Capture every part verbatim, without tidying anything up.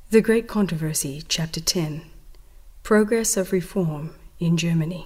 The Great Controversy, Chapter ten. Progress of Reform in Germany.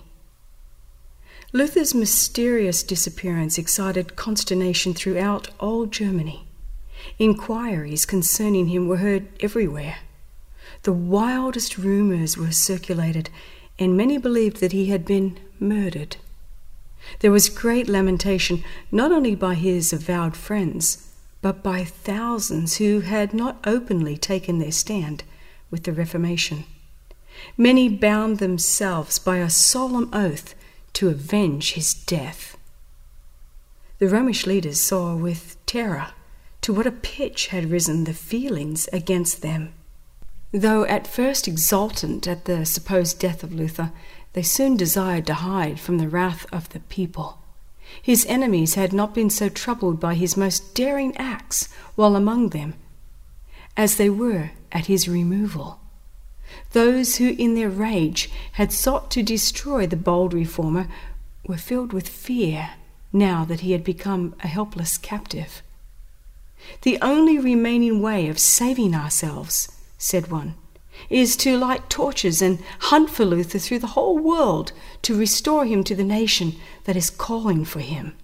Luther's mysterious disappearance excited consternation throughout all Germany. Inquiries concerning him were heard everywhere. The wildest rumors were circulated, and many believed that he had been murdered. There was great lamentation, not only by his avowed friends, but by thousands who had not openly taken their stand with the Reformation. Many bound themselves by a solemn oath to avenge his death. The Romish leaders saw with terror to what a pitch had risen the feelings against them. Though at first exultant at the supposed death of Luther, they soon desired to hide from the wrath of the people. His enemies had not been so troubled by his most daring acts while among them as they were at his removal. Those who in their rage had sought to destroy the bold reformer were filled with fear now that he had become a helpless captive. "The only remaining way of saving ourselves," said one, "is to light torches and hunt for Luther through the whole world to restore him to the nation that is calling for him."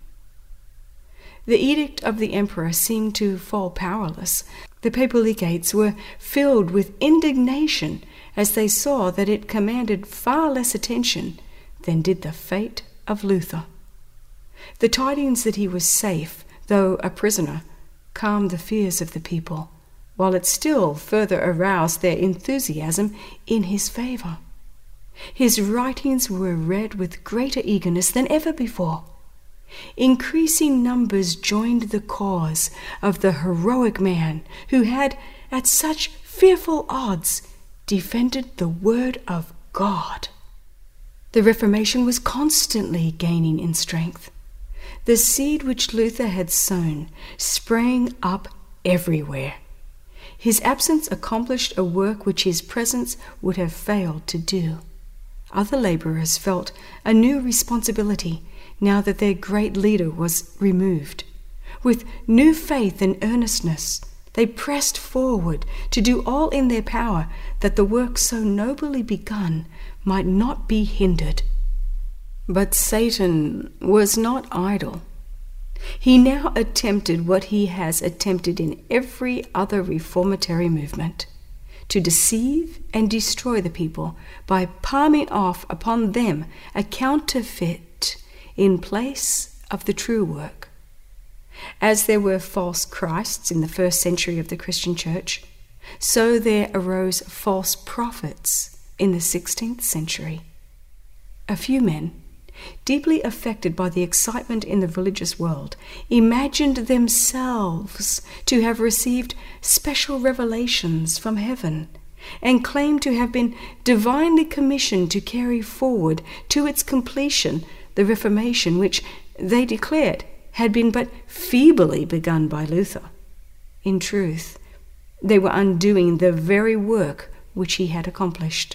The edict of the emperor seemed to fall powerless. The papal legates were filled with indignation as they saw that it commanded far less attention than did the fate of Luther. The tidings that he was safe, though a prisoner, calmed the fears of the people, while it still further aroused their enthusiasm in his favor. His writings were read with greater eagerness than ever before. Increasing numbers joined the cause of the heroic man who had, at such fearful odds, defended the word of God. The Reformation was constantly gaining in strength. The seed which Luther had sown sprang up everywhere. His absence accomplished a work which his presence would have failed to do. Other laborers felt a new responsibility now that their great leader was removed. With new faith and earnestness, they pressed forward to do all in their power that the work so nobly begun might not be hindered. But Satan was not idle. He now attempted what he has attempted in every other reformatory movement, to deceive and destroy the people by palming off upon them a counterfeit in place of the true work. As there were false Christs in the first century of the Christian Church, so there arose false prophets in the sixteenth century. A few men, deeply affected by the excitement in the religious world, imagined themselves to have received special revelations from heaven and claimed to have been divinely commissioned to carry forward to its completion the Reformation which, they declared, had been but feebly begun by Luther. In truth, they were undoing the very work which he had accomplished.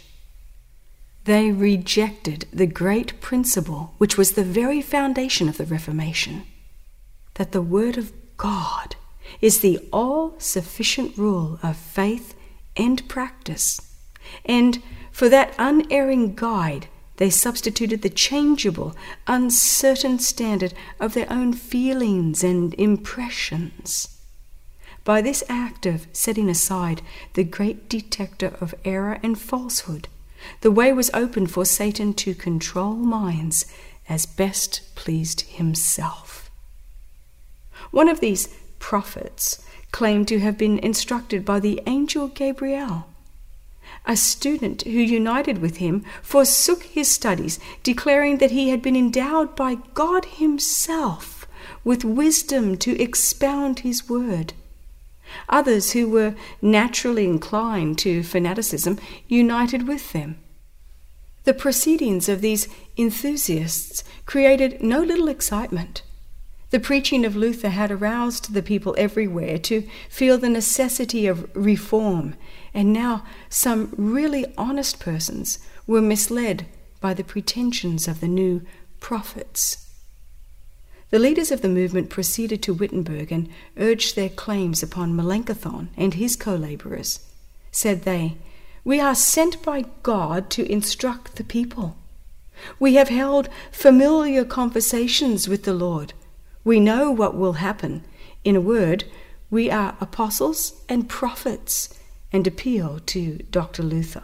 They rejected the great principle which was the very foundation of the Reformation, that the Word of God is the all-sufficient rule of faith and practice, and for that unerring guide they substituted the changeable, uncertain standard of their own feelings and impressions. By this act of setting aside the great detector of error and falsehood, the way was opened for Satan to control minds as best pleased himself. One of these prophets claimed to have been instructed by the angel Gabriel. A student who united with him forsook his studies, declaring that he had been endowed by God himself with wisdom to expound his word. Others who were naturally inclined to fanaticism united with them. The proceedings of these enthusiasts created no little excitement. The preaching of Luther had aroused the people everywhere to feel the necessity of reform, and now some really honest persons were misled by the pretensions of the new prophets. The leaders of the movement proceeded to Wittenberg and urged their claims upon Melanchthon and his co-laborers, said they. "We are sent by God to instruct the people. We have held familiar conversations with the Lord. We know what will happen. In a word, we are apostles and prophets," and appeal to Doctor Luther.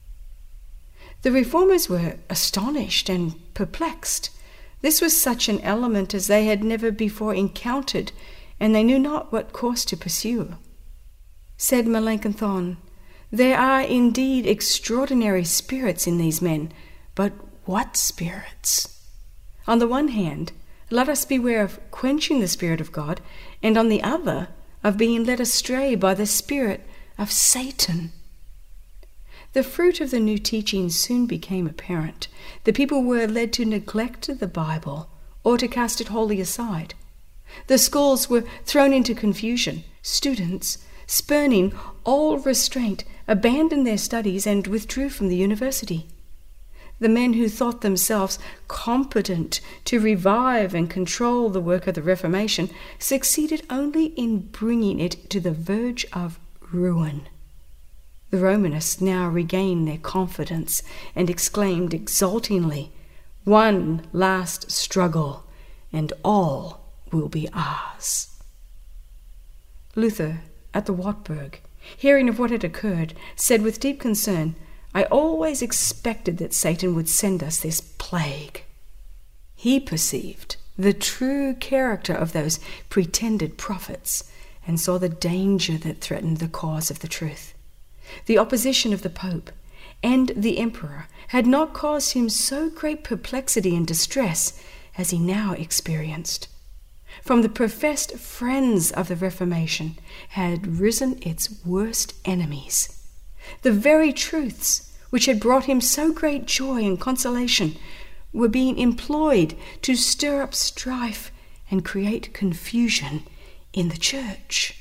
The reformers were astonished and perplexed. This was such an element as they had never before encountered, and they knew not what course to pursue. Said Melanchthon, "There are indeed extraordinary spirits in these men, but what spirits? On the one hand, let us beware of quenching the Spirit of God, and on the other, of being led astray by the spirit of Satan." The fruit of the new teaching soon became apparent. The people were led to neglect the Bible or to cast it wholly aside. The schools were thrown into confusion. Students, spurning all restraint, abandoned their studies and withdrew from the university. The men who thought themselves competent to revive and control the work of the Reformation succeeded only in bringing it to the verge of ruin. The Romanists now regained their confidence and exclaimed exultingly, "One last struggle, and all will be ours." Luther, at the Wartburg, hearing of what had occurred, said with deep concern, "I always expected that Satan would send us this plague." He perceived the true character of those pretended prophets and saw the danger that threatened the cause of the truth. The opposition of the Pope and the Emperor had not caused him so great perplexity and distress as he now experienced. From the professed friends of the Reformation had risen its worst enemies. The very truths which had brought him so great joy and consolation were being employed to stir up strife and create confusion in the Church.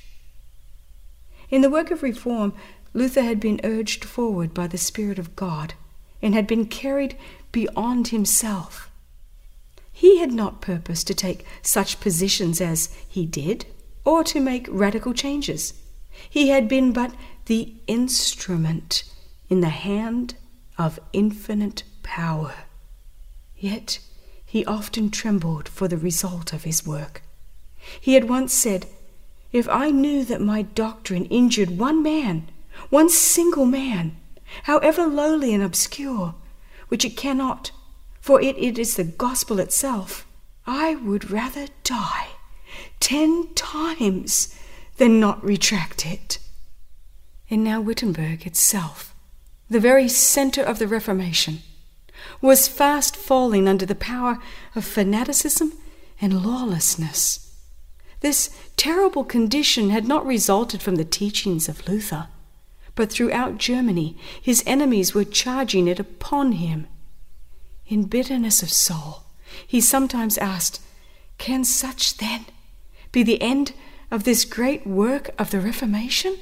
In the work of reform, Luther had been urged forward by the Spirit of God and had been carried beyond himself. He had not purposed to take such positions as he did, or to make radical changes. He had been but the instrument in the hand of infinite power. Yet he often trembled for the result of his work. He had once said, "If I knew that my doctrine injured one man, one single man, however lowly and obscure, which it cannot, for it, it is the gospel itself, I would rather die ten times than not retract it." And now Wittenberg itself, the very center of the Reformation, was fast falling under the power of fanaticism and lawlessness. This terrible condition had not resulted from the teachings of Luther, but throughout Germany his enemies were charging it upon him. In bitterness of soul, he sometimes asked, "Can such, then, be the end of this great work of the Reformation?"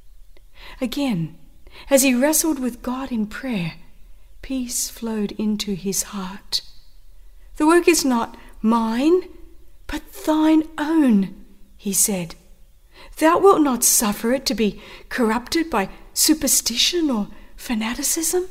Again, as he wrestled with God in prayer, peace flowed into his heart. "The work is not mine, but thine own," he said. "Thou wilt not suffer it to be corrupted by superstition or fanaticism."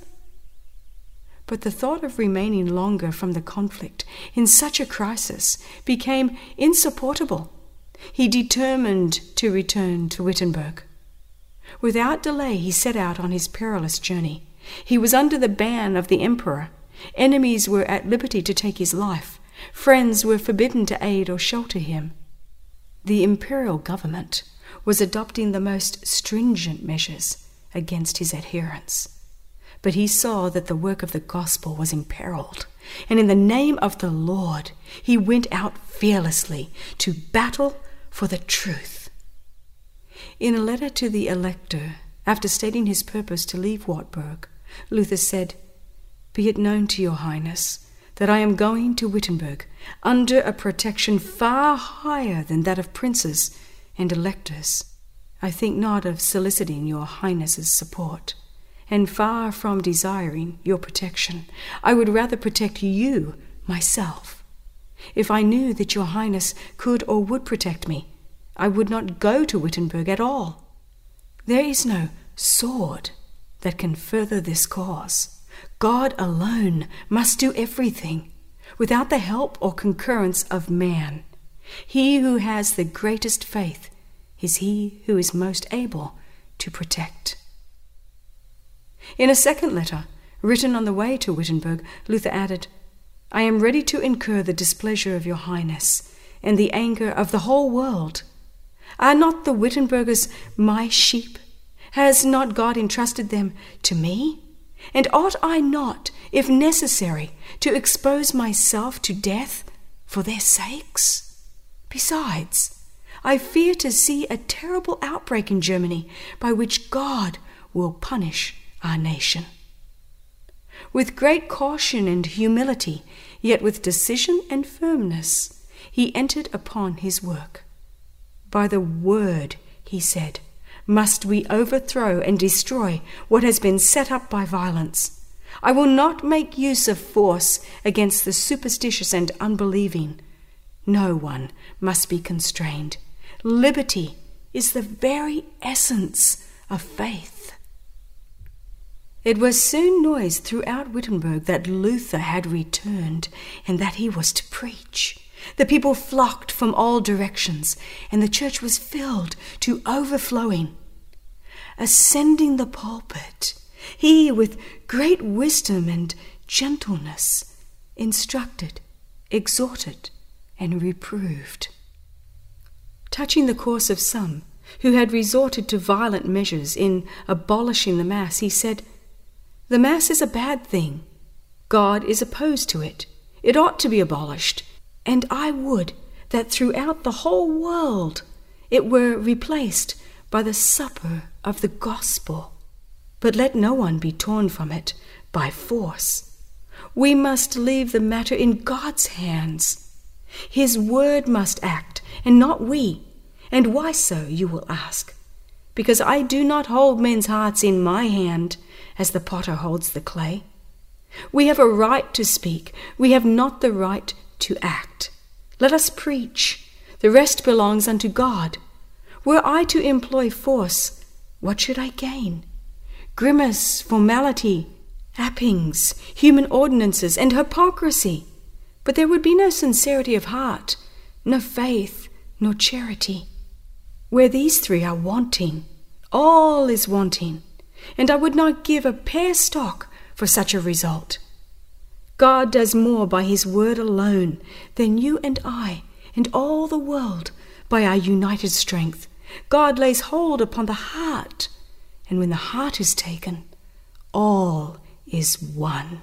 But the thought of remaining longer from the conflict in such a crisis became insupportable. He determined to return to Wittenberg. Without delay he set out on his perilous journey. He was under the ban of the emperor. Enemies were at liberty to take his life. Friends were forbidden to aid or shelter him. The imperial government was adopting the most stringent measures against his adherents. But he saw that the work of the gospel was imperiled, and in the name of the Lord he went out fearlessly to battle for the truth. In a letter to the elector, after stating his purpose to leave Wartburg, Luther said, "Be it known to your Highness that I am going to Wittenberg under a protection far higher than that of princes and electors. I think not of soliciting your Highness's support, and far from desiring your protection, I would rather protect you myself. If I knew that your Highness could or would protect me, I would not go to Wittenberg at all. There is no sword that can further this cause. God alone must do everything, without the help or concurrence of man. He who has the greatest faith is he who is most able to protect. In a second letter, written on the way to Wittenberg, Luther added, "I am ready to incur the displeasure of your Highness and the anger of the whole world. Are not the Wittenbergers my sheep? Has not God entrusted them to me? And ought I not, if necessary, to expose myself to death for their sakes? Besides, I fear to see a terrible outbreak in Germany by which God will punish our nation." With great caution and humility, yet with decision and firmness, he entered upon his work. "By the word," he said, "must we overthrow and destroy what has been set up by violence. I will not make use of force against the superstitious and unbelieving. No one must be constrained. Liberty is the very essence of faith." It was soon noised throughout Wittenberg that Luther had returned and that he was to preach. The people flocked from all directions, and the church was filled to overflowing. Ascending the pulpit, he, with great wisdom and gentleness, instructed, exhorted, and reproved. Touching the course of some who had resorted to violent measures in abolishing the Mass, he said, "The Mass is a bad thing. God is opposed to it. It ought to be abolished, and I would that throughout the whole world it were replaced by the supper of the gospel. But let no one be torn from it by force. We must leave the matter in God's hands. His word must act, and not we. And why so, you will ask? Because I do not hold men's hearts in my hand, as the potter holds the clay. We have a right to speak. We have not the right to act. Let us preach. The rest belongs unto God. Were I to employ force, what should I gain? Grimace, formality, appings, human ordinances, and hypocrisy. But there would be no sincerity of heart, no faith, nor charity. Where these three are wanting, all is wanting, and I would not give a pear stalk for such a result. God does more by his word alone than you and I and all the world by our united strength. God lays hold upon the heart, and when the heart is taken, all is won.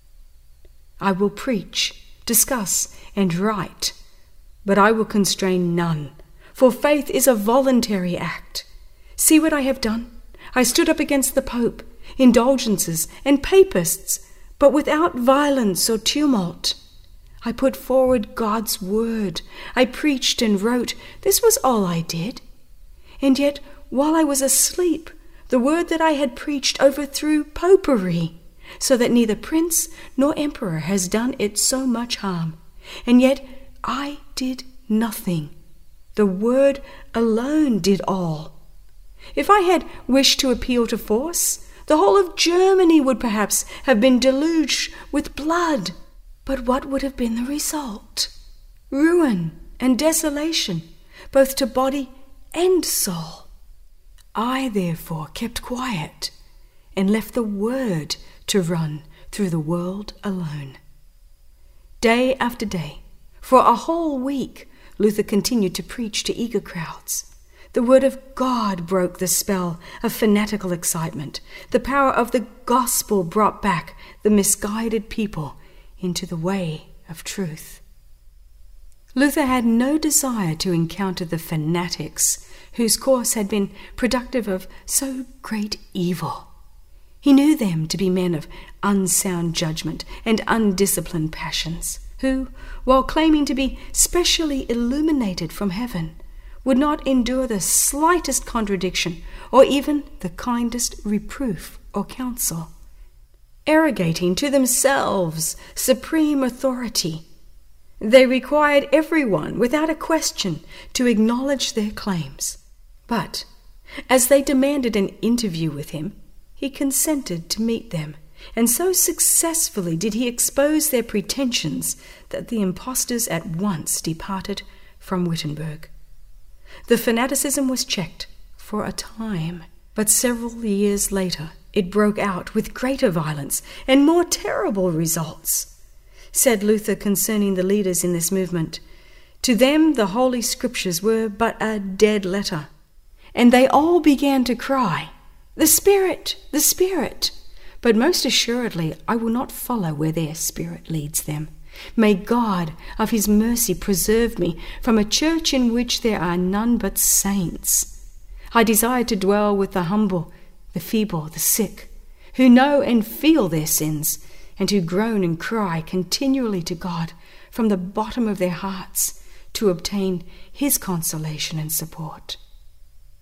I will preach, discuss, and write, but I will constrain none, for faith is a voluntary act. See what I have done? I stood up against the Pope, indulgences, and papists, but without violence or tumult. I put forward God's word. I preached and wrote. This was all I did. And yet, while I was asleep, the word that I had preached overthrew popery, so that neither prince nor emperor has done it so much harm. And yet I did nothing. The word alone did all. If I had wished to appeal to force, the whole of Germany would perhaps have been deluged with blood. But what would have been the result? Ruin and desolation, both to body and soul. I therefore kept quiet and left the word to run through the world alone. Day after day, for a whole week, Luther continued to preach to eager crowds. The word of God broke the spell of fanatical excitement. The power of the gospel brought back the misguided people into the way of truth. Luther had no desire to encounter the fanatics whose course had been productive of so great evil. He knew them to be men of unsound judgment and undisciplined passions, who, while claiming to be specially illuminated from heaven, would not endure the slightest contradiction or even the kindest reproof or counsel. Arrogating to themselves supreme authority, they required everyone, without a question, to acknowledge their claims. But As they demanded an interview with him, he consented to meet them, and so successfully did he expose their pretensions that the impostors at once departed from Wittenberg. The fanaticism was checked for a time, but several years later it broke out with greater violence and more terrible results. Said Luther concerning the leaders in this movement, "To them the Holy Scriptures were but a dead letter, and they all began to cry, 'The Spirit, the Spirit!' But most assuredly I will not follow where their spirit leads them. May God of his mercy preserve me from a church in which there are none but saints. I desire to dwell with the humble, the feeble, the sick, who know and feel their sins, and who groan and cry continually to God from the bottom of their hearts to obtain his consolation and support."